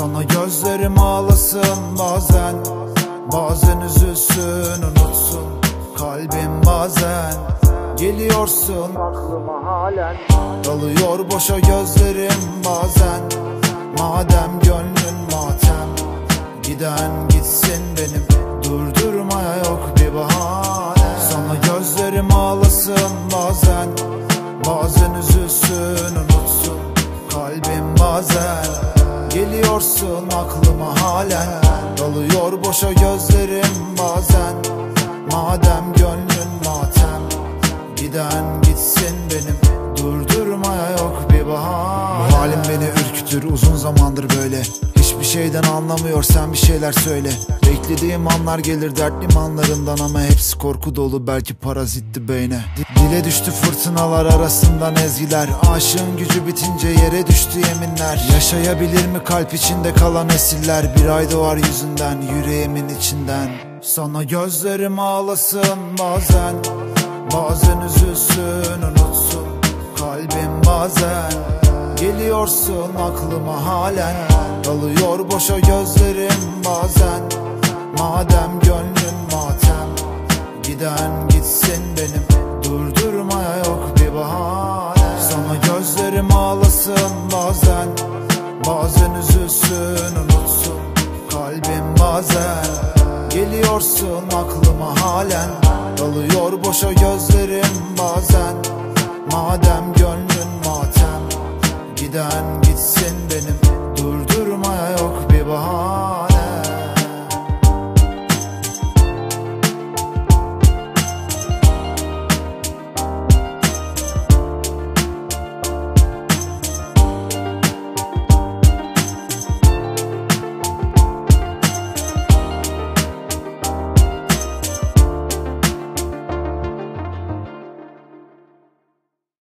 Sana gözlerim ağlasın bazen, bazen üzülsün unutsun kalbim bazen. Geliyorsun aklıma halen, dalıyor boşa gözlerim bazen. Madem gönlün matem, giden gitsin benim, durdurmaya yok bir bahane. Sana gözlerim ağlasın bazen, bazen üzülsün unutsun kalbim bazen. Geliyorsun aklıma halen, dalıyor boşa gözlerim bazen. Madem gönlün matem, giden gitsin benim, durdurmaya yok bir bahane. Bu halim beni ürkütür, uzun zamandır böyle. Hiçbir şeyden anlamıyor, sen bir şeyler söyle. Beklediğim anlar gelir dertli anlarından, ama hepsi korku dolu, belki parazitti beyne. Dile düştü fırtınalar arasından ezgiler, aşığın gücü bitince yere düştü yeminler. Yaşayabilir mi kalp içinde kalan esiller, bir ay doğar yüzünden, yüreğimin içinden. Sana gözlerim ağlasın bazen, bazen üzülsün unutsun kalbim bazen. Geliyorsun aklıma halen, dalıyor boşa gözlerim bazen. Madem gönlün matem, giden gitsin benim, durdurmaya yok bir bahane. Sana gözlerim ağlasın bazen, bazen üzülsün unutsun kalbim bazen. Geliyorsun aklıma halen, dalıyor boşa gözlerim bazen. Madem gönlün matem, giden gitsin